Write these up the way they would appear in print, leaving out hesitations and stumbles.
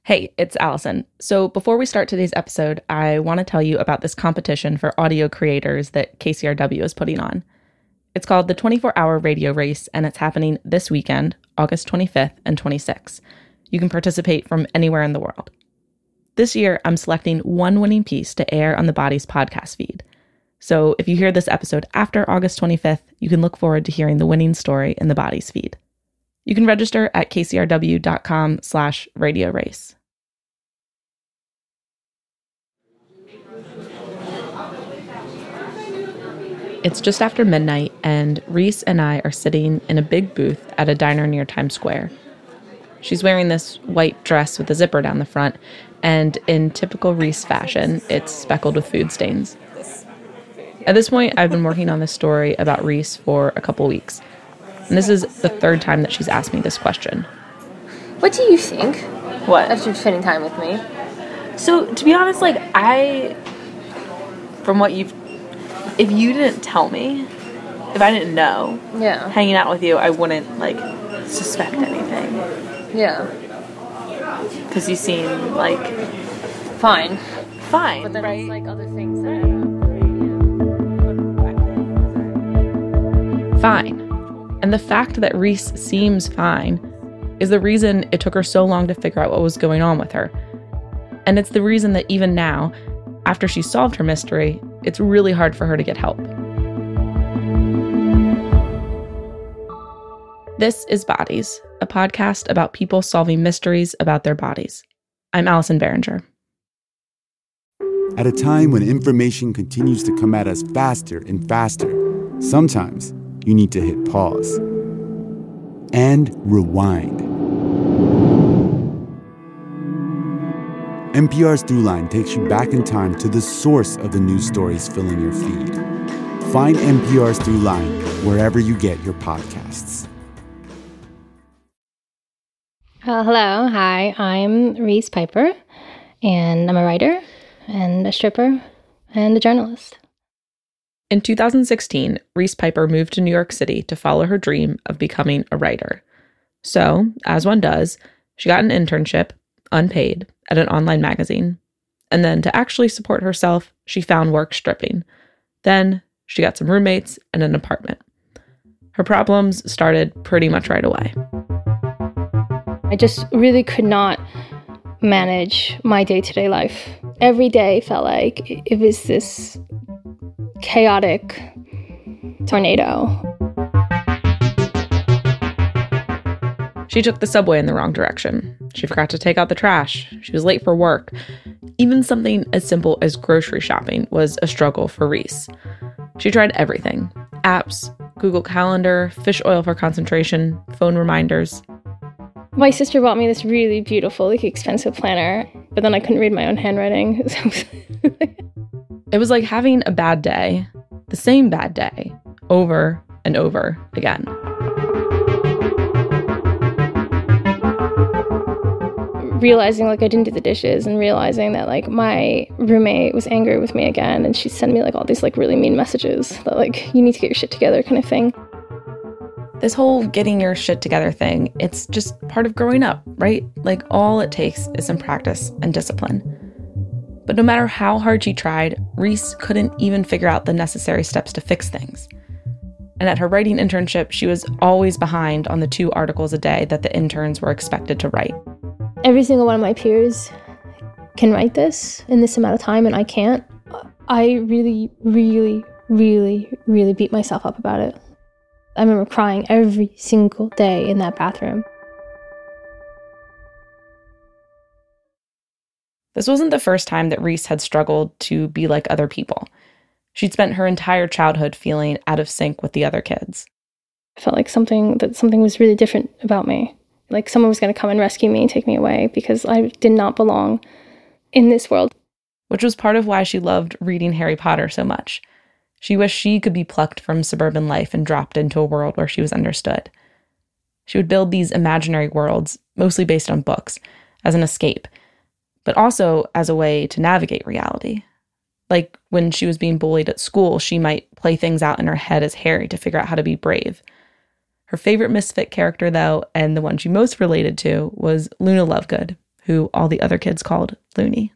Hey, it's Allison. So before we start today's episode, I want to tell you about this competition for audio creators that KCRW is putting on. It's called the 24-Hour Radio Race, and it's happening this weekend, August 25th and 26th. You can participate from anywhere in the world. This year, I'm selecting one winning piece to air on the Bodies podcast feed. So if you hear this episode after August 25th, you can look forward to hearing the winning story in the Bodies feed. You can register at kcrw.com/radio race. It's just after midnight, and Reese and I are sitting in a big booth at a diner near Times Square. She's wearing this white dress with a zipper down the front, and in typical Reese fashion, it's speckled with food stains. At this point, I've been working on this story about Reese for a couple weeks, and this is the third time that she's asked me this question. What do you think? What? After spending time with me? So, to be honest, if you didn't tell me, if I didn't know, hanging out with you, I wouldn't, suspect anything. Yeah. Because you seem, Fine. Fine, but then right? it's, other things that Fine. And the fact that Reese seems fine is the reason it took her so long to figure out what was going on with her. And it's the reason that even now, after she solved her mystery, it's really hard for her to get help. This is Bodies, a podcast about people solving mysteries about their bodies. I'm Allison Behringer. At a time when information continues to come at us faster and faster, sometimes you need to hit pause and rewind. NPR's Throughline takes you back in time to the source of the news stories filling your feed. Find NPR's Throughline wherever you get your podcasts. Hello, hi, I'm Reese Piper, and I'm a writer, and a stripper, and a journalist. In 2016, Reese Piper moved to New York City to follow her dream of becoming a writer. So, as one does, she got an internship, unpaid, at an online magazine. And then to actually support herself, she found work stripping. Then she got some roommates and an apartment. Her problems started pretty much right away. I just really could not manage my day-to-day life. Every day felt like it was this chaotic tornado. She took the subway in the wrong direction. She forgot to take out the trash. She was late for work. Even something as simple as grocery shopping was a struggle for Reese. She tried everything. Apps, Google Calendar, fish oil for concentration, phone reminders. My sister bought me this really beautiful, expensive planner, but then I couldn't read my own handwriting. It was like having a bad day, the same bad day, over and over again. Realizing I didn't do the dishes, and realizing that my roommate was angry with me again, and she sent me all these really mean messages that you need to get your shit together kind of thing. This whole getting your shit together thing, it's just part of growing up, right? All it takes is some practice and discipline. But no matter how hard she tried, Reese couldn't even figure out the necessary steps to fix things. And at her writing internship, she was always behind on the 2 articles a day that the interns were expected to write. Every single one of my peers can write this in this amount of time, and I can't. I really, really, really, really beat myself up about it. I remember crying every single day in that bathroom. This wasn't the first time that Reese had struggled to be like other people. She'd spent her entire childhood feeling out of sync with the other kids. I felt like something was really different about me. Someone was going to come and rescue me and take me away because I did not belong in this world. Which was part of why she loved reading Harry Potter so much. She wished she could be plucked from suburban life and dropped into a world where she was understood. She would build these imaginary worlds, mostly based on books, as an escape, but also as a way to navigate reality. Like when she was being bullied at school, she might play things out in her head as Harry to figure out how to be brave. Her favorite misfit character, though, and the one she most related to, was Luna Lovegood, who all the other kids called Looney.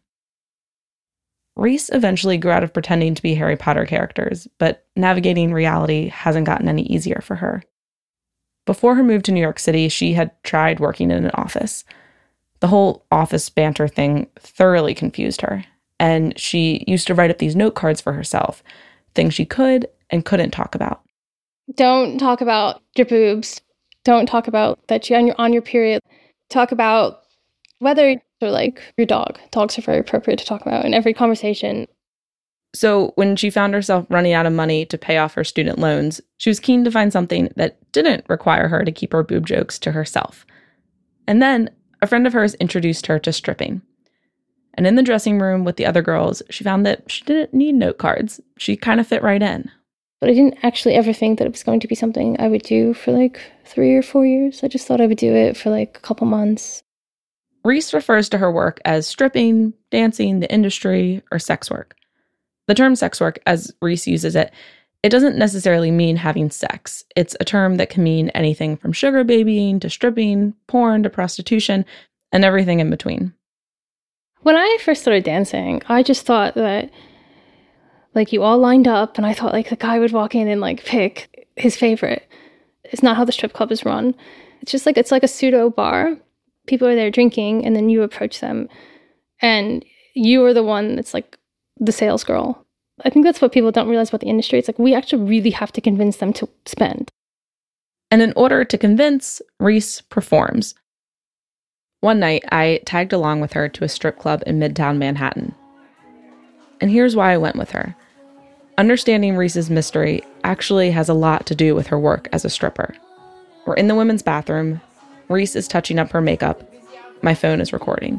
Reese eventually grew out of pretending to be Harry Potter characters, but navigating reality hasn't gotten any easier for her. Before her move to New York City, she had tried working in an office. The whole office banter thing thoroughly confused her, and she used to write up these note cards for herself, things she could and couldn't talk about. Don't talk about your boobs. Don't talk about that you're on your period. Talk about whether or like your dog. Dogs are very appropriate to talk about in every conversation. So when she found herself running out of money to pay off her student loans, she was keen to find something that didn't require her to keep her boob jokes to herself. And then a friend of hers introduced her to stripping. And in the dressing room with the other girls, she found that she didn't need note cards. She kind of fit right in. But I didn't actually ever think that it was going to be something I would do for like 3 or 4 years. I just thought I would do it for like a couple months. Reese refers to her work as stripping, dancing, the industry, or sex work. The term sex work, as Reese uses it, it doesn't necessarily mean having sex. It's a term that can mean anything from sugar babying to stripping, porn to prostitution, and everything in between. When I first started dancing, I just thought that like you all lined up, and I thought like the guy would walk in and like pick his favorite. It's not how the strip club is run. It's just like, it's like a pseudo bar. People are there drinking, and then you approach them, and you are the one that's like the sales girl. I think that's what people don't realize about the industry. It's like we actually really have to convince them to spend. And in order to convince, Reese performs. One night, I tagged along with her to a strip club in Midtown Manhattan. And here's why I went with her. Understanding Reese's mystery actually has a lot to do with her work as a stripper. We're in the women's bathroom. Reese is touching up her makeup. My phone is recording.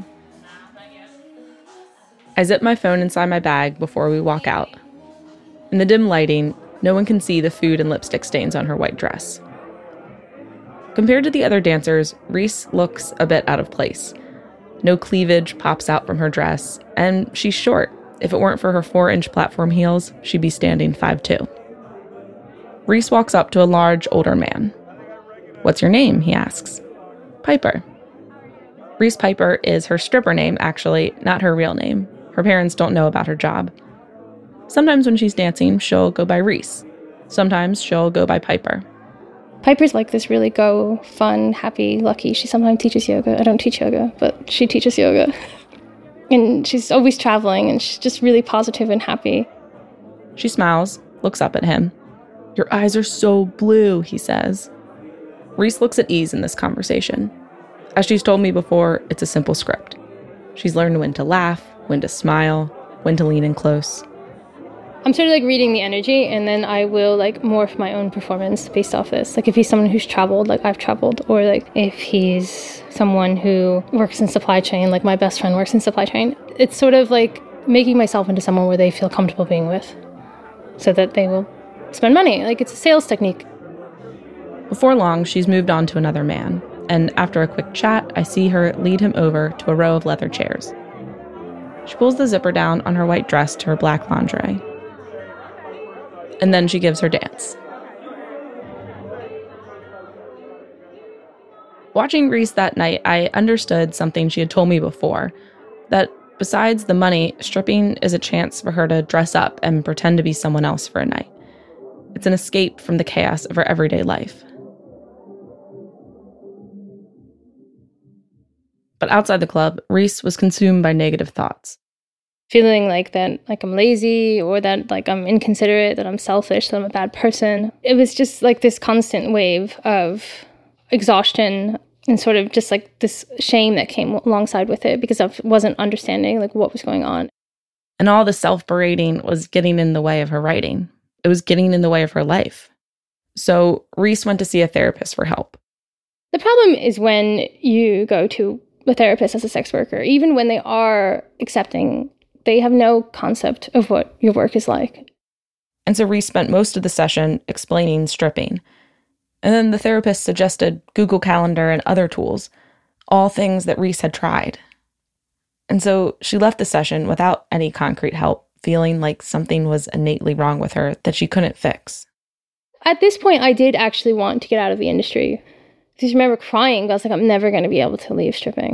I zip my phone inside my bag before we walk out. In the dim lighting, no one can see the food and lipstick stains on her white dress. Compared to the other dancers, Reese looks a bit out of place. No cleavage pops out from her dress, and she's short. If it weren't for her 4-inch platform heels, she'd be standing 5'2". Reese walks up to a large, older man. "What's your name?" he asks. "Piper." Reese Piper is her stripper name, actually, not her real name. Her parents don't know about her job. Sometimes when she's dancing, she'll go by Reese. Sometimes she'll go by Piper. Piper's like this really fun, happy, lucky. She sometimes teaches yoga. I don't teach yoga, but she teaches yoga. And she's always traveling, and she's just really positive and happy. She smiles, looks up at him. "Your eyes are so blue," he says. Reese looks at ease in this conversation. As she's told me before, it's a simple script. She's learned when to laugh, when to smile, when to lean in close. I'm sort of like reading the energy, and then I will like morph my own performance based off this. Like if he's someone who's traveled, like I've traveled, or like if he's someone who works in supply chain, like my best friend works in supply chain. It's sort of like making myself into someone where they feel comfortable being with, so that they will spend money. Like it's a sales technique. Before long, she's moved on to another man, and after a quick chat, I see her lead him over to a row of leather chairs. She pulls the zipper down on her white dress to her black lingerie. And then she gives her dance. Watching Reese that night, I understood something she had told me before, that besides the money, stripping is a chance for her to dress up and pretend to be someone else for a night. It's an escape from the chaos of her everyday life. But outside the club, Reese was consumed by negative thoughts. Feeling like that, like I'm lazy, or that like I'm inconsiderate, that I'm selfish, that I'm a bad person. It was just like this constant wave of exhaustion and sort of just like this shame that came alongside with it because I wasn't understanding like what was going on. And all the self-berating was getting in the way of her writing. It was getting in the way of her life. So Reese went to see a therapist for help. The problem is when you go to a therapist as a sex worker, even when they are accepting, they have no concept of what your work is like. And so Reese spent most of the session explaining stripping. And then the therapist suggested Google Calendar and other tools, all things that Reese had tried. And so she left the session without any concrete help, feeling like something was innately wrong with her that she couldn't fix. At this point, I did actually want to get out of the industry. I just remember crying. I was like, I'm never going to be able to leave stripping.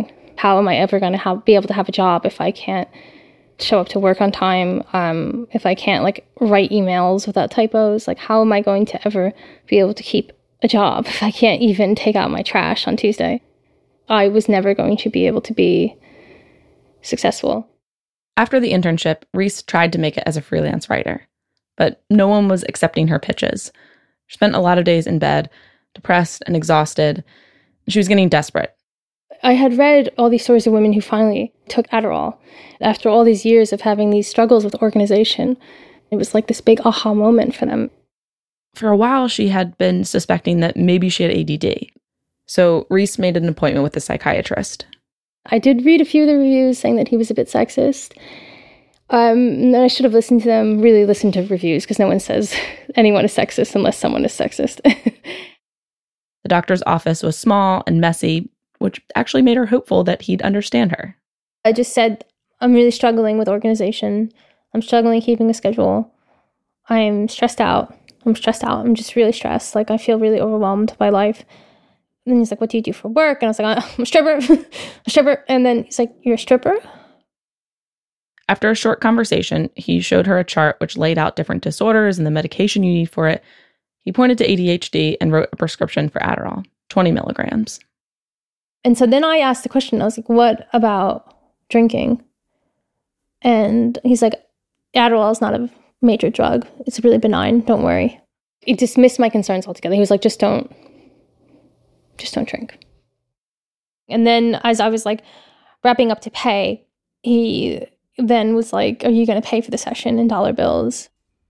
how am I ever going to be able to have a job if I can't show up to work on time, if I can't like write emails without typos? Like, how am I going to ever be able to keep a job if I can't even take out my trash on Tuesday? I was never going to be able to be successful. After the internship, Reese tried to make it as a freelance writer, but no one was accepting her pitches. She spent a lot of days in bed, depressed and exhausted. She was getting desperate. I had read all these stories of women who finally took Adderall after all these years of having these struggles with organization. It was like this big aha moment for them. For a while, she had been suspecting that maybe she had ADD. So Reese made an appointment with a psychiatrist. I did read a few of the reviews saying that he was a bit sexist. And I should have listened to them, really listened to reviews, because no one says anyone is sexist unless someone is sexist. The doctor's office was small and messy, which actually made her hopeful that he'd understand her. I just said, I'm really struggling with organization. I'm struggling keeping a schedule. I'm stressed out. I'm just really stressed. Like, I feel really overwhelmed by life. And then he's like, what do you do for work? And I was like, I'm a stripper. a stripper. And then he's like, you're a stripper? After a short conversation, he showed her a chart which laid out different disorders and the medication you need for it. He pointed to ADHD and wrote a prescription for Adderall, 20 milligrams. And so then I asked the question, I was like, what about drinking? And he's like, Adderall is not a major drug. It's really benign. Don't worry. He dismissed my concerns altogether. He was like, just don't drink. And then as I was like wrapping up to pay, he then was like, are you going to pay for the session in dollar bills?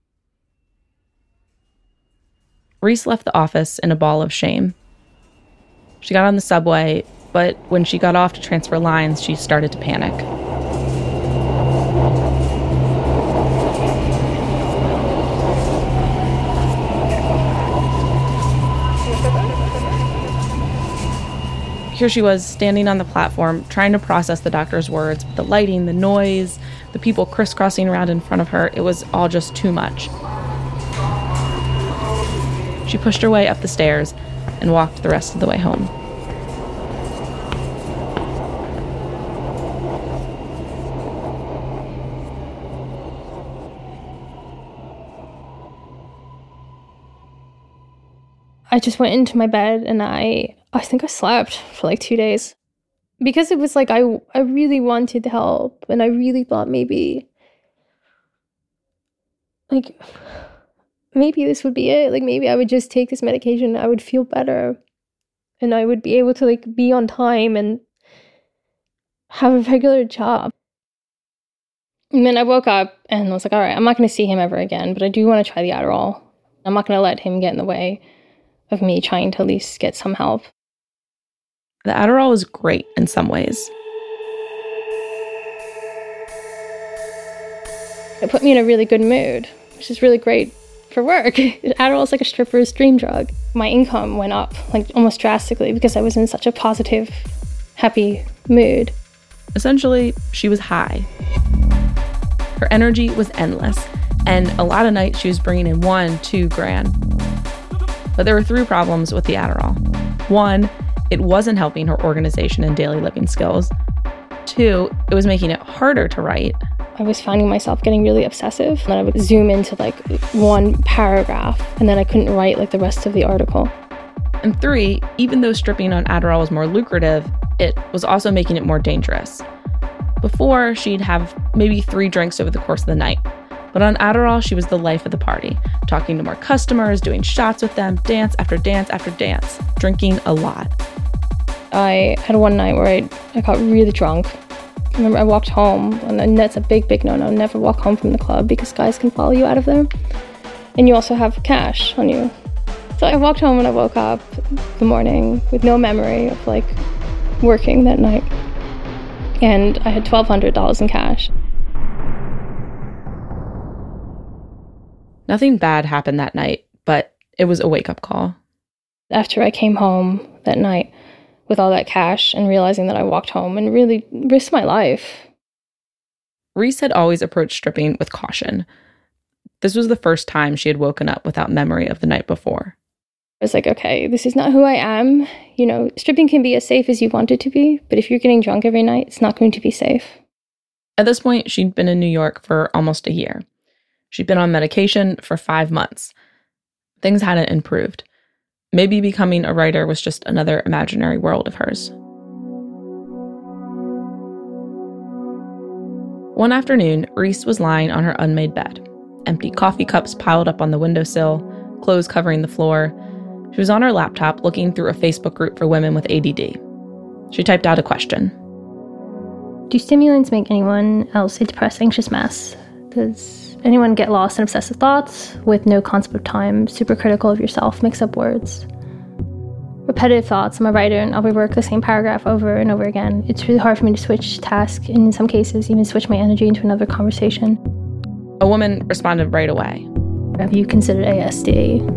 Reese left the office in a ball of shame. She got on the subway, but when she got off to transfer lines, she started to panic. Here she was, standing on the platform, trying to process the doctor's words, but the lighting, the noise, the people crisscrossing around in front of her, it was all just too much. She pushed her way up the stairs and walked the rest of the way home. I just went into my bed and I think I slept for like 2 days. Because it was like I really wanted help, and I really thought maybe this would be it. Like, maybe I would just take this medication and I would feel better. And I would be able to like be on time and have a regular job. And then I woke up and I was like, all right, I'm not going to see him ever again, but I do want to try the Adderall. I'm not going to let him get in the way of me trying to at least get some help. The Adderall was great in some ways. It put me in a really good mood, which is really great for work. Adderall is like a stripper's dream drug. My income went up like almost drastically because I was in such a positive, happy mood. Essentially, she was high. Her energy was endless, and a lot of nights she was bringing in $1-2 grand. But there were 3 problems with the Adderall. 1, it wasn't helping her organization and daily living skills. 2, it was making it harder to write. I was finding myself getting really obsessive, and I would zoom into like one paragraph, and then I couldn't write like the rest of the article. And 3, even though stripping on Adderall was more lucrative, it was also making it more dangerous. Before, she'd have maybe 3 drinks over the course of the night. But on Adderall, she was the life of the party, talking to more customers, doing shots with them, dance after dance after dance, drinking a lot. I had one night where I got really drunk. I remember I walked home, and that's a big, big no-no. Never walk home from the club because guys can follow you out of there. And you also have cash on you. So I walked home and I woke up the morning with no memory of like working that night. And I had $1,200 in cash. Nothing bad happened that night, but it was a wake-up call. After I came home that night with all that cash and realizing that I walked home and really risked my life. Reese had always approached stripping with caution. This was the first time she had woken up without memory of the night before. I was like, okay, this is not who I am. You know, stripping can be as safe as you want it to be, but if you're getting drunk every night, it's not going to be safe. At this point, she'd been in New York for almost a year. She'd been on medication for 5 months. Things hadn't improved. Maybe becoming a writer was just another imaginary world of hers. One afternoon, Reese was lying on her unmade bed. Empty coffee cups piled up on the windowsill, clothes covering the floor. She was on her laptop looking through a Facebook group for women with ADD. She typed out a question. Do stimulants make anyone else a depressed, anxious mess? Does anyone get lost in obsessive thoughts with no concept of time, super critical of yourself, mix up words? Repetitive thoughts. I'm a writer and I'll rework the same paragraph over and over again. It's really hard for me to switch tasks, and in some cases, even switch my energy into another conversation. A woman responded right away. Have you considered ASD?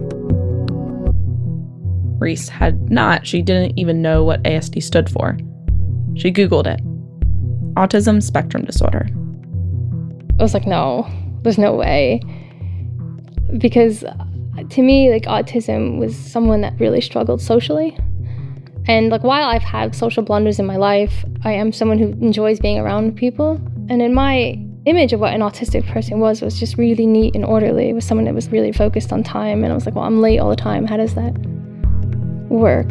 Reese had not. She didn't even know what ASD stood for. She Googled it. Autism spectrum disorder. I was like, no, there's no way. Because to me, like, autism was someone that really struggled socially. And like, while I've had social blunders in my life, I am someone who enjoys being around people. And in my image of what an autistic person was just really neat and orderly. It was someone that was really focused on time. And I was like, well, I'm late all the time. How does that work?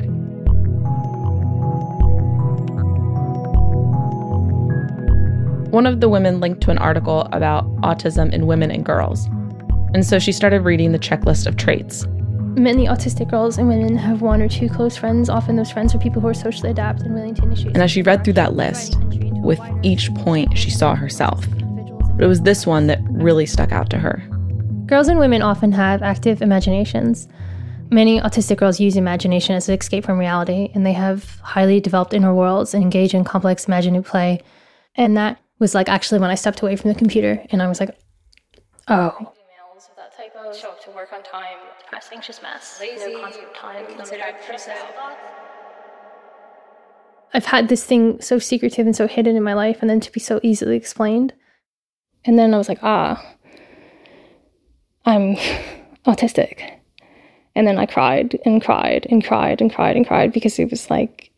One of the women linked to an article about autism in women and girls. And so she started reading the checklist of traits. Many autistic girls and women have one or two close friends. Often those friends are people who are socially adept and willing to initiate. And as she read through that list, with each point she saw herself. But it was this one that really stuck out to her. Girls and women often have active imaginations. Many autistic girls use imagination as an escape from reality, and they have highly developed inner worlds and engage in complex imaginative play. And that was like actually when I stepped away from the computer and I was like, oh. Emails of that type of show up to work on time, depressed, anxious mess, lazy, no concept of time, considered person. I've had this thing so secretive and so hidden in my life, and then to be so easily explained. And then I was like, I'm autistic. And then I cried and cried and cried and cried and cried because it was like,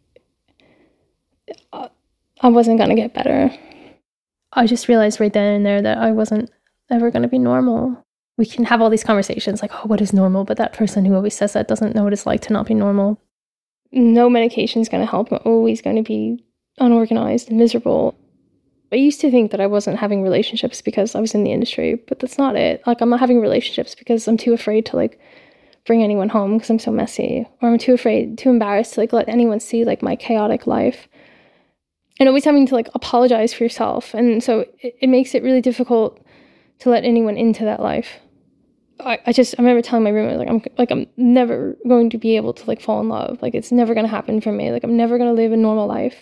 I wasn't going to get better. I just realized right then and there that I wasn't ever going to be normal. We can have all these conversations like, oh, what is normal? But that person who always says that doesn't know what it's like to not be normal. No medication is going to help. I'm always going to be unorganized and miserable. I used to think that I wasn't having relationships because I was in the industry, but that's not it. Like, I'm not having relationships because I'm too afraid to, like, bring anyone home because I'm so messy. Or I'm too embarrassed to, like, let anyone see, like, my chaotic life. And always having to, like, apologize for yourself. And so it makes it really difficult to let anyone into that life. I remember telling my roommate, I'm never going to be able to, like, fall in love. Like, it's never going to happen for me. Like, I'm never going to live a normal life.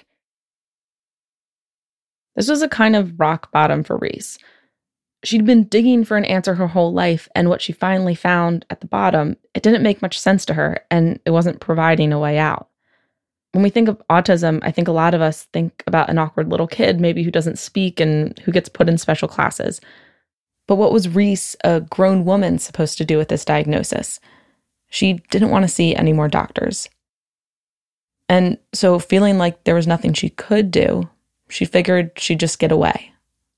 This was a kind of rock bottom for Reese. She'd been digging for an answer her whole life, and what she finally found at the bottom, it didn't make much sense to her, and it wasn't providing a way out. When we think of autism, I think a lot of us think about an awkward little kid, maybe who doesn't speak and who gets put in special classes. But what was Reese, a grown woman, supposed to do with this diagnosis? She didn't want to see any more doctors. And so, feeling like there was nothing she could do, she figured she'd just get away.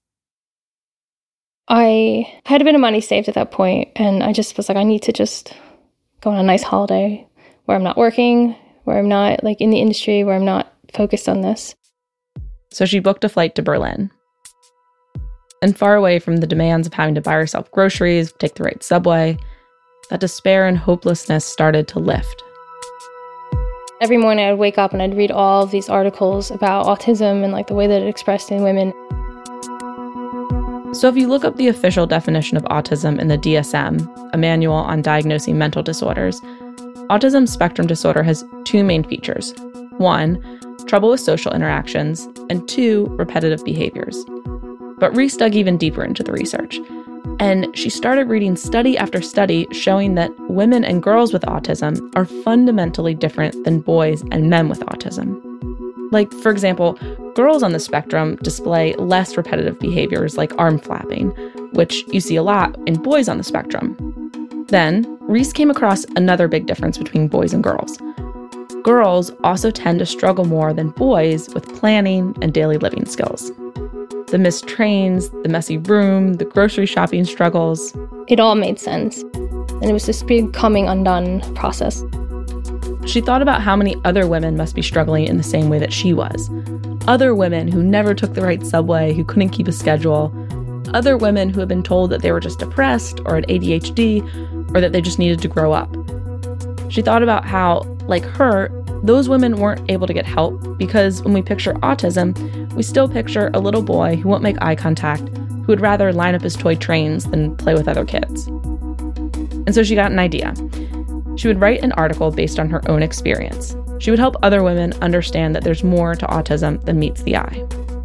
I had a bit of money saved at that point, and I just was like, I need to just go on a nice holiday where I'm not working, where I'm not, like, in the industry, where I'm not focused on this. So she booked a flight to Berlin. And far away from the demands of having to buy herself groceries, take the right subway, that despair and hopelessness started to lift. Every morning I'd wake up and I'd read all of these articles about autism and, like, the way that it expressed in women. So if you look up the official definition of autism in the DSM, a manual on diagnosing mental disorders, autism spectrum disorder has two main features. 1, trouble with social interactions, and 2, repetitive behaviors. But Reese dug even deeper into the research, and she started reading study after study showing that women and girls with autism are fundamentally different than boys and men with autism. Like, for example, girls on the spectrum display less repetitive behaviors like arm flapping, which you see a lot in boys on the spectrum. Then, Reese came across another big difference between boys and girls. Girls also tend to struggle more than boys with planning and daily living skills. The missed trains, the messy room, the grocery shopping struggles. It all made sense. And it was this big coming undone process. She thought about how many other women must be struggling in the same way that she was. Other women who never took the right subway, who couldn't keep a schedule. Other women who had been told that they were just depressed or had ADHD or that they just needed to grow up. She thought about how, like her, those women weren't able to get help because when we picture autism, we still picture a little boy who won't make eye contact, who would rather line up his toy trains than play with other kids. And so she got an idea. She would write an article based on her own experience. She would help other women understand that there's more to autism than meets the eye.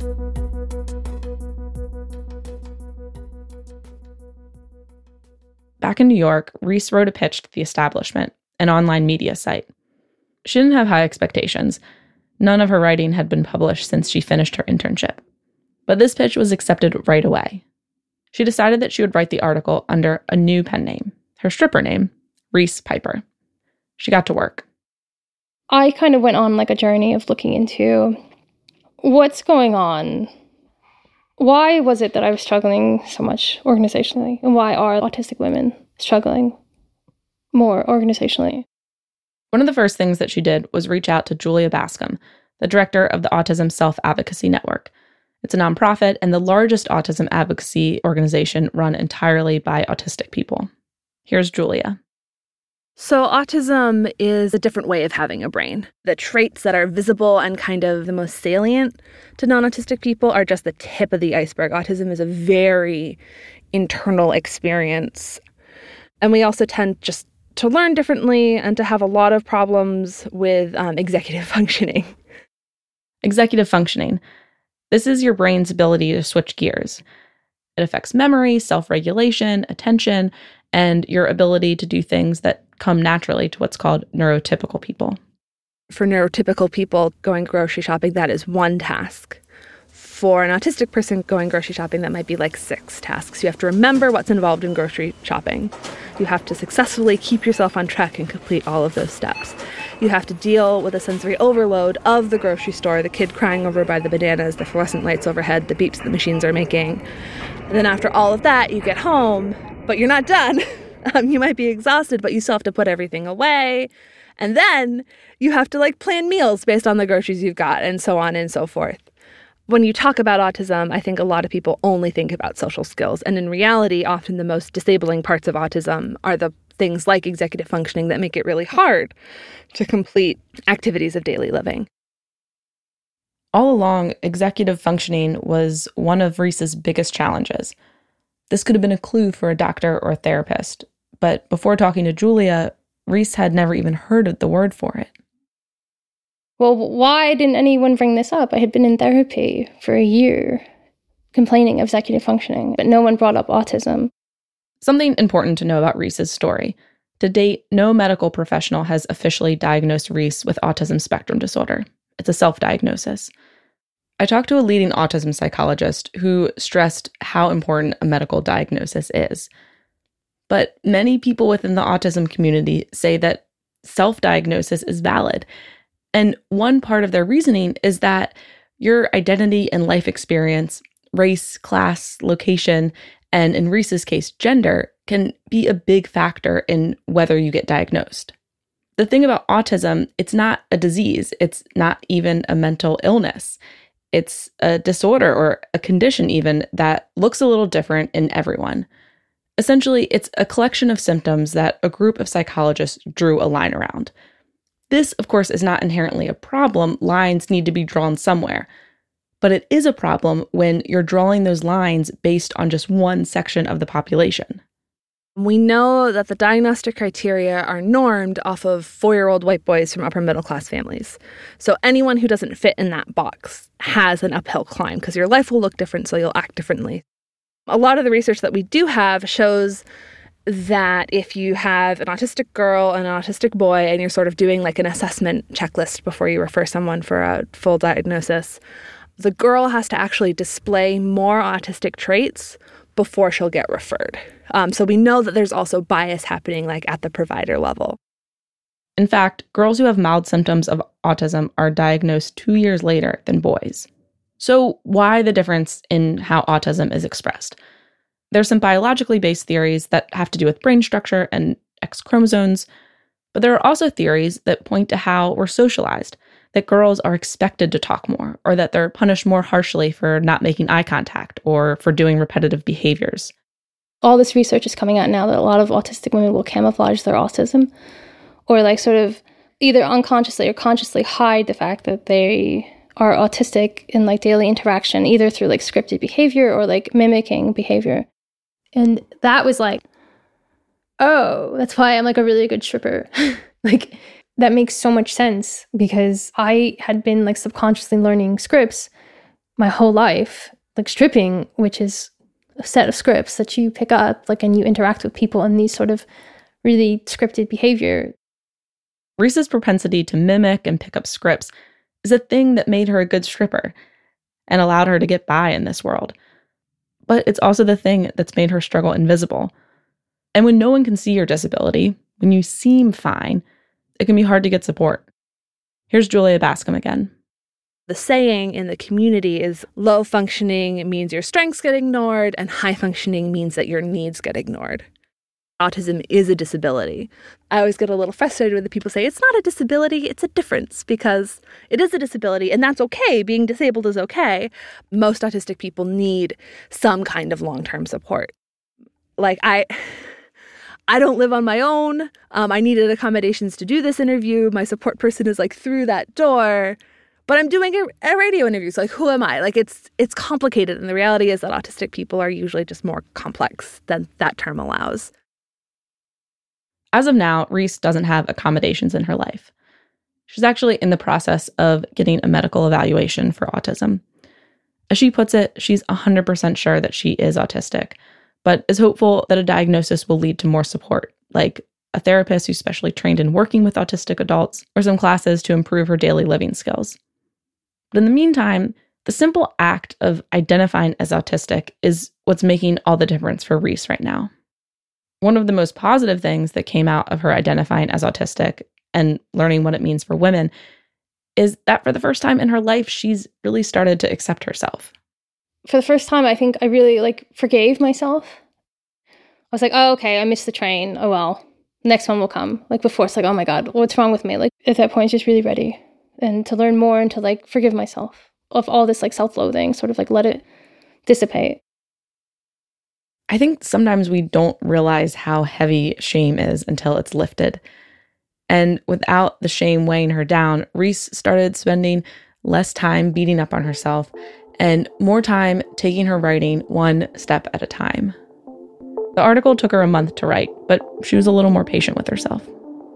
Back in New York, Reese wrote a pitch to The Establishment, an online media site. She didn't have high expectations. None of her writing had been published since she finished her internship. But this pitch was accepted right away. She decided that she would write the article under a new pen name, her stripper name, Reese Piper. She got to work. I kind of went on like a journey of looking into what's going on. Why was it that I was struggling so much organizationally? And why are autistic women struggling more organizationally? One of the first things that she did was reach out to Julia Bascom, the director of the Autism Self-Advocacy Network. It's a nonprofit and the largest autism advocacy organization run entirely by autistic people. Here's Julia. So autism is a different way of having a brain. The traits that are visible and kind of the most salient to non-autistic people are just the tip of the iceberg. Autism is a very internal experience. And we also tend just to learn differently and to have a lot of problems with executive functioning. Executive functioning. This is your brain's ability to switch gears. It affects memory, self-regulation, attention, and your ability to do things that come naturally to what's called neurotypical people. For neurotypical people, going grocery shopping, that is one task. For an autistic person going grocery shopping, that might be like 6 tasks. You have to remember what's involved in grocery shopping. You have to successfully keep yourself on track and complete all of those steps. You have to deal with a sensory overload of the grocery store, the kid crying over by the bananas, the fluorescent lights overhead, the beeps the machines are making. And then after all of that, you get home, but you're not done. You might be exhausted, but you still have to put everything away. And then you have to plan meals based on the groceries you've got and so on and so forth. When you talk about autism, I think a lot of people only think about social skills. And in reality, often the most disabling parts of autism are the things like executive functioning that make it really hard to complete activities of daily living. All along, executive functioning was one of Reese's biggest challenges. This could have been a clue for a doctor or a therapist, but before talking to Julia, Reese had never even heard of the word for it. Well, why didn't anyone bring this up? I had been in therapy for a year complaining of executive functioning, but no one brought up autism. Something important to know about Reese's story. To date, no medical professional has officially diagnosed Reese with autism spectrum disorder. It's a self-diagnosis. I talked to a leading autism psychologist who stressed how important a medical diagnosis is. But many people within the autism community say that self-diagnosis is valid. And one part of their reasoning is that your identity and life experience, race, class, location, and in Reese's case, gender, can be a big factor in whether you get diagnosed. The thing about autism, it's not a disease. It's not even a mental illness. It's a disorder or a condition even that looks a little different in everyone. Essentially, it's a collection of symptoms that a group of psychologists drew a line around. This, of course, is not inherently a problem. Lines need to be drawn somewhere. But it is a problem when you're drawing those lines based on just one section of the population. We know that the diagnostic criteria are normed off of 4-year-old white boys from upper middle class families. So anyone who doesn't fit in that box has an uphill climb because your life will look different, so you'll act differently. A lot of the research that we do have shows that if you have an autistic girl and an autistic boy and you're sort of doing an assessment checklist before you refer someone for a full diagnosis, the girl has to actually display more autistic traits before she'll get referred. So we know that there's also bias happening like at the provider level. In fact, girls who have mild symptoms of autism are diagnosed 2 years later than boys. So why the difference in how autism is expressed? There's some biologically based theories that have to do with brain structure and X chromosomes, but there are also theories that point to how we're socialized, that girls are expected to talk more, or that they're punished more harshly for not making eye contact or for doing repetitive behaviors. All this research is coming out now that a lot of autistic women will camouflage their autism, or like sort of either unconsciously or consciously hide the fact that they are autistic in like daily interaction, either through like scripted behavior or like mimicking behavior. And that was like, oh, that's why I'm like a really good stripper. Like, that makes so much sense because I had been like subconsciously learning scripts my whole life, like stripping, which is a set of scripts that you pick up, like, and you interact with people in these sort of really scripted behavior. Reese's propensity to mimic and pick up scripts is a thing that made her a good stripper and allowed her to get by in this world. But it's also the thing that's made her struggle invisible. And when no one can see your disability, when you seem fine, it can be hard to get support. Here's Julia Bascom again. The saying in the community is low functioning means your strengths get ignored and high functioning means that your needs get ignored. Autism is a disability. I always get a little frustrated when the people say it's not a disability, it's a difference, because it is a disability and that's okay. Being disabled is okay. Most autistic people need some kind of long-term support. Like I don't live on my own. I needed accommodations to do this interview. My support person is like through that door, but I'm doing a radio interview. So like, who am I? Like it's complicated. And the reality is that autistic people are usually just more complex than that term allows. As of now, Reese doesn't have accommodations in her life. She's actually in the process of getting a medical evaluation for autism. As she puts it, she's 100% sure that she is autistic, but is hopeful that a diagnosis will lead to more support, like a therapist who's specially trained in working with autistic adults, or some classes to improve her daily living skills. But in the meantime, the simple act of identifying as autistic is what's making all the difference for Reese right now. One of the most positive things that came out of her identifying as autistic and learning what it means for women is that for the first time in her life, she's really started to accept herself. For the first time, I think I really like forgave myself. I was like, oh, okay, I missed the train. Oh, well, next one will come. Like before, it's like, oh my God, what's wrong with me? Like at that point, just really ready and to learn more and to like forgive myself of all this like self-loathing, sort of like let it dissipate. I think sometimes we don't realize how heavy shame is until it's lifted. And without the shame weighing her down, Reese started spending less time beating up on herself and more time taking her writing one step at a time. The article took her a month to write, but she was a little more patient with herself.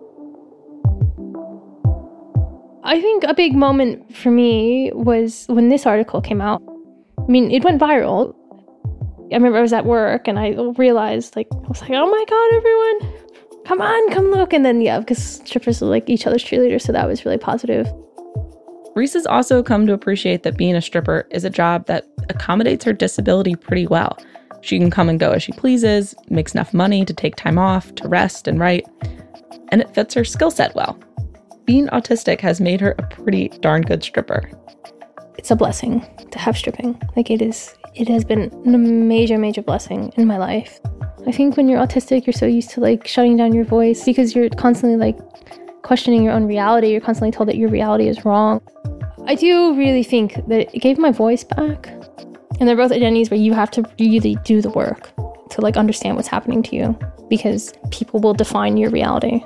I think a big moment for me was when this article came out. I mean, it went viral. I remember I was at work and I realized, like, I was like, oh my God, everyone, come on, come look. And then, yeah, because strippers are like each other's cheerleaders, so that was really positive. Reese has also come to appreciate that being a stripper is a job that accommodates her disability pretty well. She can come and go as she pleases, makes enough money to take time off, to rest and write, and it fits her skill set well. Being autistic has made her a pretty darn good stripper. It's a blessing to have stripping. Like it has been a major, major blessing in my life. I think when you're autistic, you're so used to like shutting down your voice because you're constantly like questioning your own reality. You're constantly told that your reality is wrong. I do really think that it gave my voice back. And there are both identities where you have to really do the work to like understand what's happening to you because people will define your reality.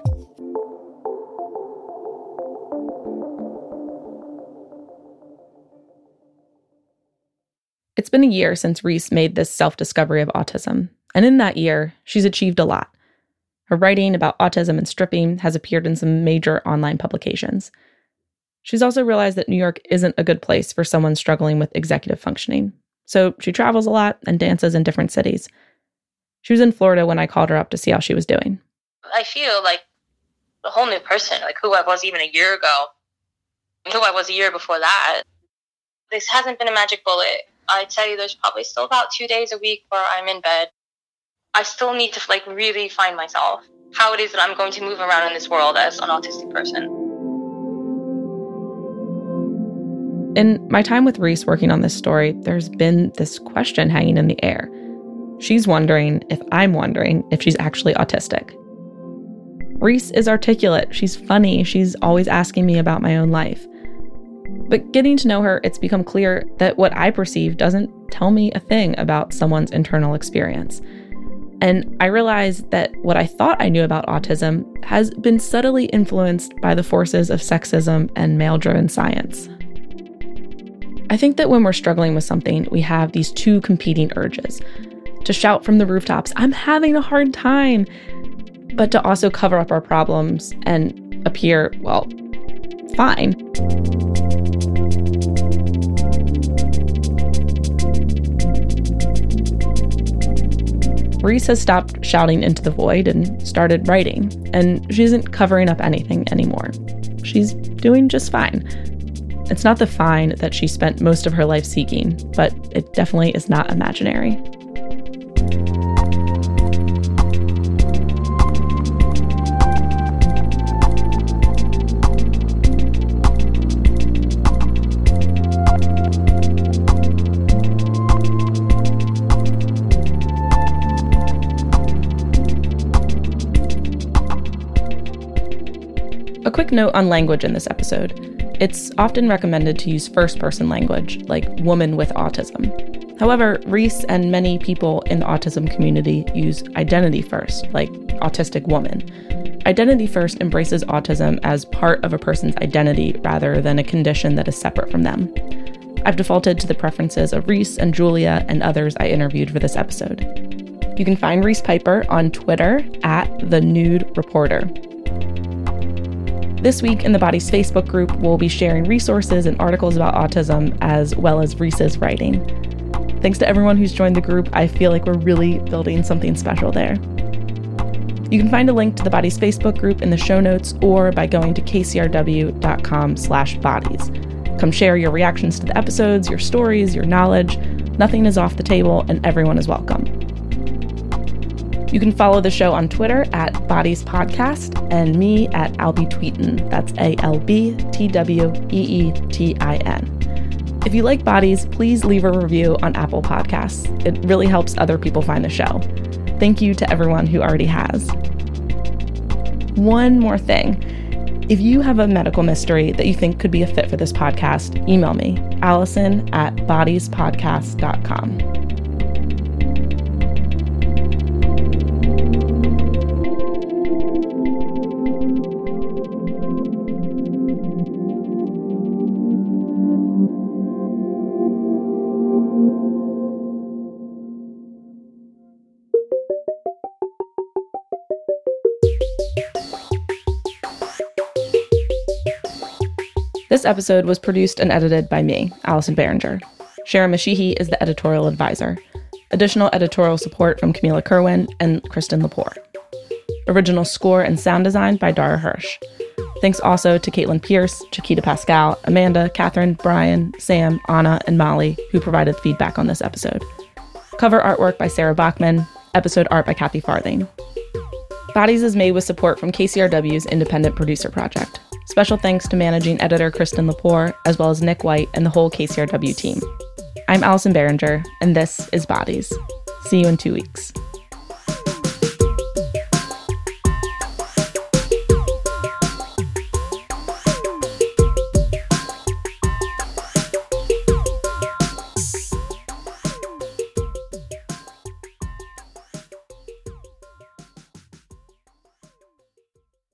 It's been a year since Reese made this self-discovery of autism, and in that year, she's achieved a lot. Her writing about autism and stripping has appeared in some major online publications. She's also realized that New York isn't a good place for someone struggling with executive functioning, so she travels a lot and dances in different cities. She was in Florida when I called her up to see how she was doing. I feel like a whole new person, like who I was even a year ago, and who I was a year before that. This hasn't been a magic bullet. I'd say there's probably still about 2 days a week where I'm in bed. I still need to like really find myself, how it is that I'm going to move around in this world as an autistic person. In my time with Reese working on this story, there's been this question hanging in the air. She's wondering if I'm wondering if she's actually autistic. Reese is articulate, she's funny, she's always asking me about my own life. But getting to know her, it's become clear that what I perceive doesn't tell me a thing about someone's internal experience. And I realized that what I thought I knew about autism has been subtly influenced by the forces of sexism and male-driven science. I think that when we're struggling with something, we have these two competing urges. To shout from the rooftops, I'm having a hard time, but to also cover up our problems and appear, well, fine. Reese has stopped shouting into the void and started writing, and she isn't covering up anything anymore. She's doing just fine. It's not the fine that she spent most of her life seeking, but it definitely is not imaginary. A quick note on language in this episode. It's often recommended to use first-person language, like woman with autism. However, Reese and many people in the autism community use identity first, like autistic woman. Identity first embraces autism as part of a person's identity rather than a condition that is separate from them. I've defaulted to the preferences of Reese and Julia and others I interviewed for this episode. You can find Reese Piper on Twitter @TheNudeReporter. This week in the Bodies Facebook group, we'll be sharing resources and articles about autism as well as Reese's writing. Thanks to everyone who's joined the group. I feel like we're really building something special there. You can find a link to the Bodies Facebook group in the show notes or by going to kcrw.com/bodies. Come share your reactions to the episodes, your stories, your knowledge. Nothing is off the table and everyone is welcome. You can follow the show on Twitter @BodiesPodcast and me @AlbieTweetin. That's ALBTWEETIN. If you like Bodies, please leave a review on Apple Podcasts. It really helps other people find the show. Thank you to everyone who already has. One more thing. If you have a medical mystery that you think could be a fit for this podcast, email me, Allison@bodiespodcast.com. This episode was produced and edited by me, Allison Behringer. Sharon Mashihi is the editorial advisor. Additional editorial support from Camila Kerwin and Kristen Lepore. Original score and sound design by Dara Hirsch. Thanks also to Caitlin Pierce, Chiquita Pascal, Amanda, Catherine, Brian, Sam, Anna, and Molly, who provided feedback on this episode. Cover artwork by Sarah Bachman. Episode art by Kathy Farthing. Bodies is made with support from KCRW's Independent Producer Project. Special thanks to managing editor Kristen Lepore, as well as Nick White and the whole KCRW team. I'm Allison Behringer, and this is Bodies. See you in 2 weeks.